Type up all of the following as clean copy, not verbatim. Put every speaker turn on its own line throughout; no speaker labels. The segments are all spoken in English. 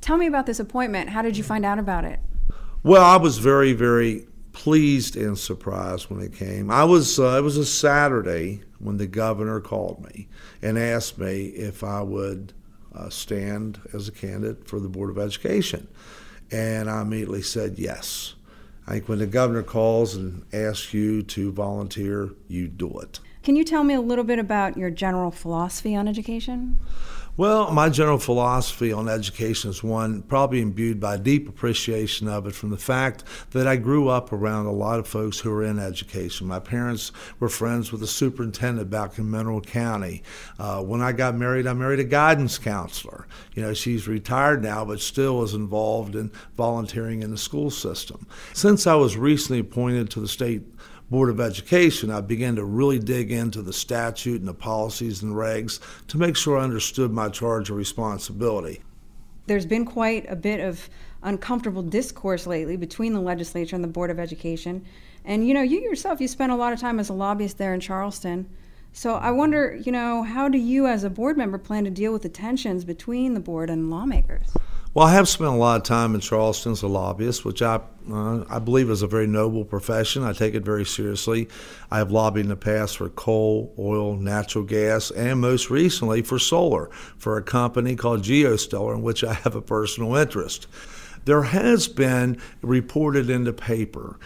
Tell me about this appointment. How did you find out about it?
Well, I was very, very pleased and surprised when it came. It was a Saturday when the governor called me and asked me if I would stand as a candidate for the Board of Education. And I immediately said yes. I think when the governor calls and asks you to volunteer, you do it.
Can you tell me a little bit about your general philosophy on education?
Well, my general philosophy on education is one probably imbued by a deep appreciation of it from the fact that I grew up around a lot of folks who were in education. My parents were friends with the superintendent back in Mineral County. When I got married, I married a guidance counselor. She's retired now, but still is involved in volunteering in the school system. Since I was recently appointed to the state Board of Education, I began to really dig into the statute and the policies and regs to make sure I understood my charge of responsibility.
There's been quite a bit of uncomfortable discourse lately between the legislature and the Board of Education. And you yourself, you spent a lot of time as a lobbyist there in Charleston. So I wonder, how do you as a board member plan to deal with the tensions between the board and lawmakers?
Well, I have spent a lot of time in Charleston as a lobbyist, which I believe is a very noble profession. I take it very seriously. I have lobbied in the past for coal, oil, natural gas, and most recently for solar, for a company called GeoStellar, in which I have a personal interest. There has been reported in the paper,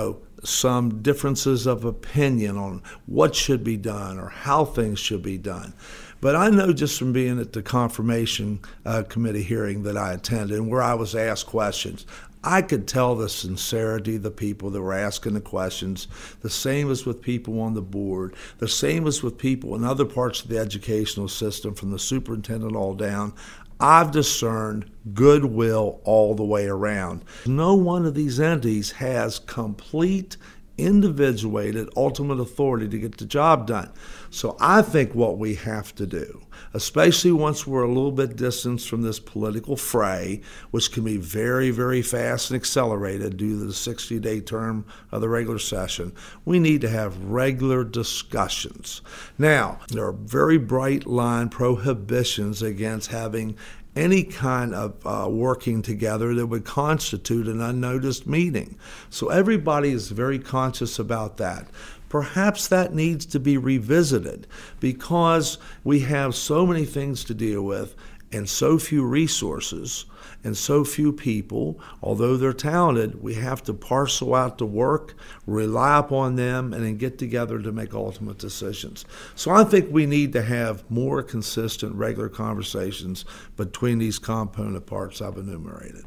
some differences of opinion on what should be done or how things should be done. But I know just from being at the confirmation committee hearing that I attended and where I was asked questions, I could tell the sincerity of the people that were asking the questions. The same as with people on the board. The same as with people in other parts of the educational system, from the superintendent all down. I've discerned goodwill all the way around. No one of these entities has complete, individuated, ultimate authority to get the job done. So I think what we have to do, especially once we're a little bit distanced from this political fray, which can be very, very fast and accelerated due to the 60-day term of the regular session, we need to have regular discussions. Now, there are very bright line prohibitions against having any kind of working together that would constitute an unnoticed meeting. So everybody is very conscious about that. Perhaps that needs to be revisited because we have so many things to deal with and so few resources and so few people. Although they're talented, we have to parcel out the work, rely upon them, and then get together to make ultimate decisions. So I think we need to have more consistent, regular conversations between these component parts I've enumerated.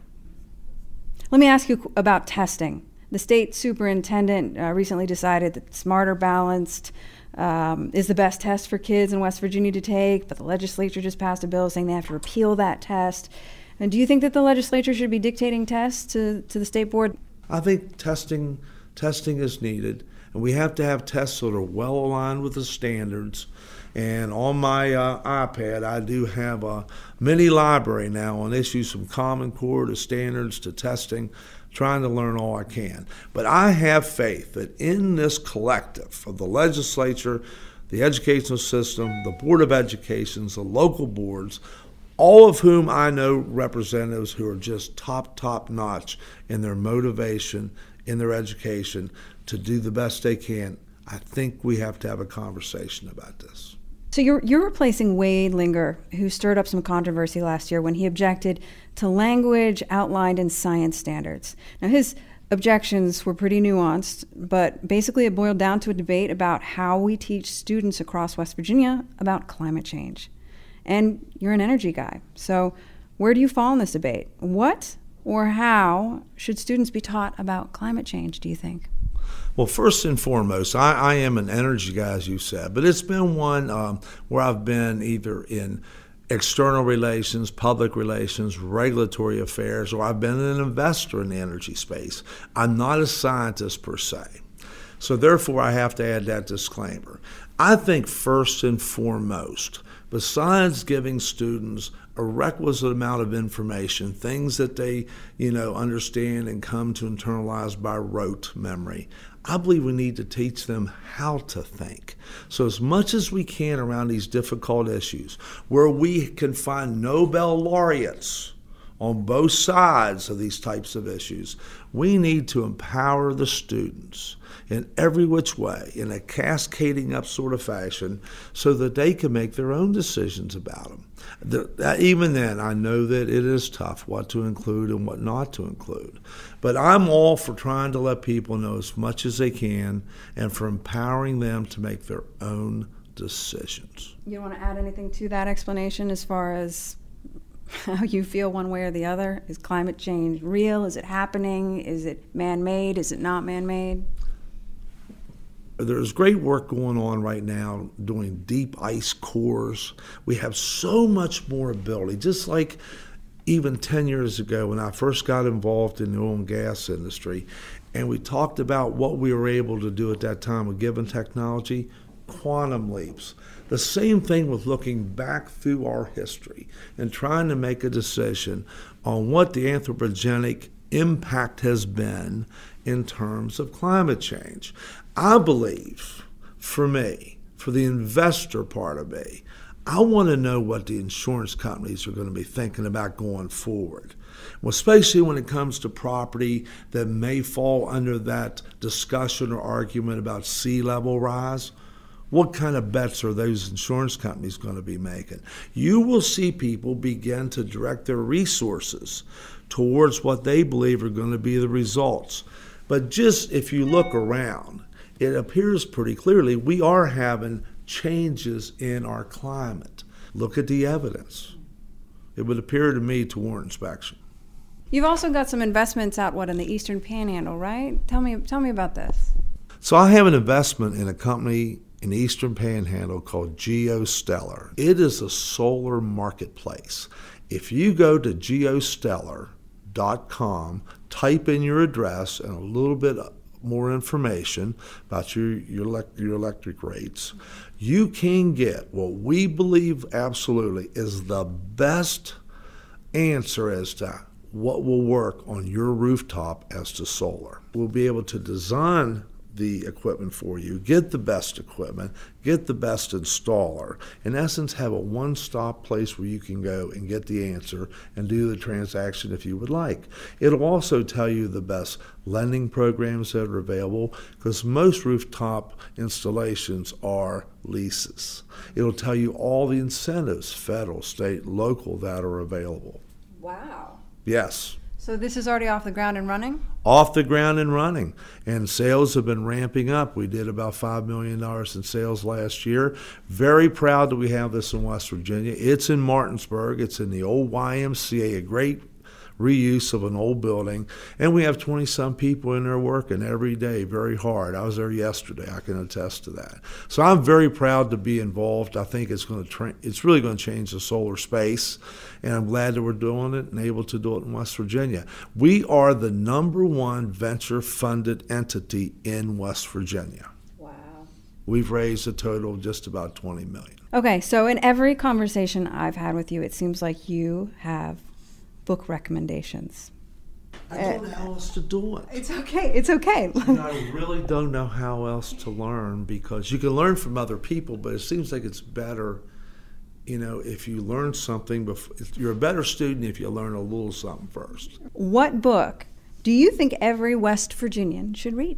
Let me ask you about testing. The state superintendent recently decided that Smarter Balanced is the best test for kids in West Virginia to take, but the legislature just passed a bill saying they have to repeal that test. And do you think that the legislature should be dictating tests to the state board?
I think testing is needed, and we have to have tests that are well aligned with the standards. And on my iPad, I do have a mini library now on issues from Common Core to standards to testing, trying to learn all I can. But I have faith that in this collective of the legislature, the educational system, the Board of Education, the local boards, all of whom I know representatives who are just top notch in their motivation, in their education, to do the best they can. I think we have to have a conversation about this.
So you're replacing Wade Linger, who stirred up some controversy last year when he objected to language outlined in science standards. Now, his objections were pretty nuanced, but basically it boiled down to a debate about how we teach students across West Virginia about climate change. And you're an energy guy, so where do you fall in this debate? What or how should students be taught about climate change, do you think?
Well, first and foremost, I am an energy guy, as you said, but it's been one where I've been either in external relations, public relations, regulatory affairs, or I've been an investor in the energy space. I'm not a scientist per se. So therefore, I have to add that disclaimer. I think first and foremost, besides giving students a requisite amount of information, things that they, understand and come to internalize by rote memory, I believe we need to teach them how to think. So as much as we can around these difficult issues, where we can find Nobel laureates on both sides of these types of issues. We need to empower the students in every which way, in a cascading up sort of fashion, so that they can make their own decisions about them. Even then, I know that it is tough what to include and what not to include. But I'm all for trying to let people know as much as they can and for empowering them to make their own decisions.
You want to add anything to that explanation as far as how you feel one way or the other? Is climate change real? Is it happening? Is it man-made? Is it not man-made?
There's great work going on right now doing deep ice cores. We have so much more ability, just like even 10 years ago when I first got involved in the oil and gas industry, and we talked about what we were able to do at that time with given technology, quantum leaps. The same thing with looking back through our history and trying to make a decision on what the anthropogenic impact has been in terms of climate change. I believe, for me, for the investor part of me, I want to know what the insurance companies are going to be thinking about going forward. Well, especially when it comes to property that may fall under that discussion or argument about sea level rise. What kind of bets are those insurance companies going to be making? You will see people begin to direct their resources towards what they believe are going to be the results. But just if you look around, it appears pretty clearly we are having changes in our climate. Look at the evidence. It would appear to me to warrant inspection.
You've also got some investments out, in the Eastern Panhandle, right? Tell me about this.
So I have an investment in a company in the Eastern Panhandle called GeoStellar. It is a solar marketplace. If you go to geostellar.com, type in your address and a little bit more information about your electric rates, you can get what we believe absolutely is the best answer as to what will work on your rooftop as to solar. We'll be able to design the equipment for you, get the best equipment, get the best installer. In essence, have a one-stop place where you can go and get the answer and do the transaction if you would like. It'll also tell you the best lending programs that are available, because most rooftop installations are leases. It'll tell you all the incentives, federal, state, local, that are available.
Wow.
Yes.
So this is already off the ground and running?
Off the ground and running. And sales have been ramping up. We did about $5 million in sales last year. Very proud that we have this in West Virginia. It's in Martinsburg. It's in the old YMCA, a great reuse of an old building. And we have 20-some people in there working every day very hard. I was there yesterday. I can attest to that. So I'm very proud to be involved. I think it's really going to change the solar space. And I'm glad that we're doing it and able to do it in West Virginia. We are the #1 venture-funded entity in West Virginia.
Wow.
We've raised a total of just about $20 million.
Okay, so in every conversation I've had with you, it seems like you have book recommendations.
I don't know how else to do it.
It's okay. It's okay.
I really don't know how else to learn, because you can learn from other people, but it seems like it's better, if you learn something. You're a better student if you learn a little something first.
What book do you think every West Virginian should read?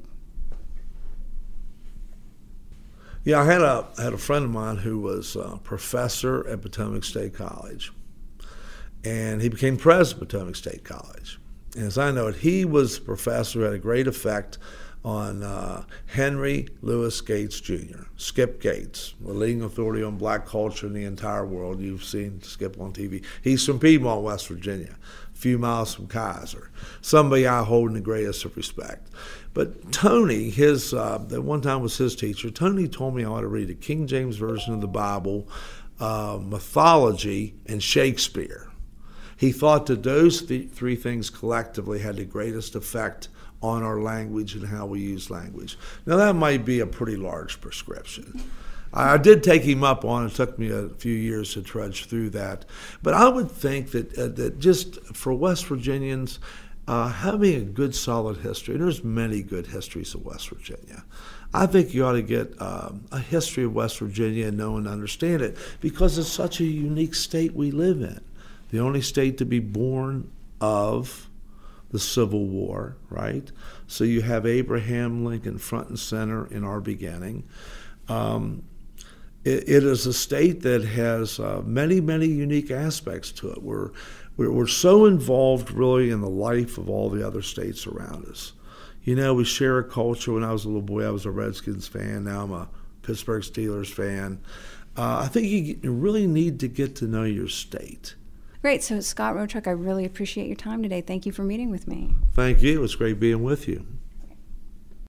Yeah, I had a friend of mine who was a professor at Potomac State College, and he became president of Potomac State College. And as I know it, he was a professor who had a great effect on Henry Louis Gates Jr., Skip Gates, the leading authority on black culture in the entire world. You've seen Skip on TV. He's from Piedmont, West Virginia, a few miles from Kaiser, somebody I hold in the greatest of respect. But Tony, that one time was his teacher, Tony told me I ought to read the King James Version of the Bible, mythology, and Shakespeare. He thought that those three things collectively had the greatest effect on our language and how we use language. Now, that might be a pretty large prescription. I did take him up on it. It took me a few years to trudge through that. But I would think that just for West Virginians, having a good, solid history, and there's many good histories of West Virginia, I think you ought to get a history of West Virginia and know and understand it, because it's such a unique state we live in. The only state to be born of the Civil War, right? So you have Abraham Lincoln front and center in our beginning. It is a state that has many, many unique aspects to it. We're so involved really in the life of all the other states around us. You know, we share a culture. When I was a little boy, I was a Redskins fan. Now I'm a Pittsburgh Steelers fan. I think you really need to get to know your state.
Great. So, Scott Rotrek, I really appreciate your time today. Thank you for meeting with me.
Thank you. It's great being with you.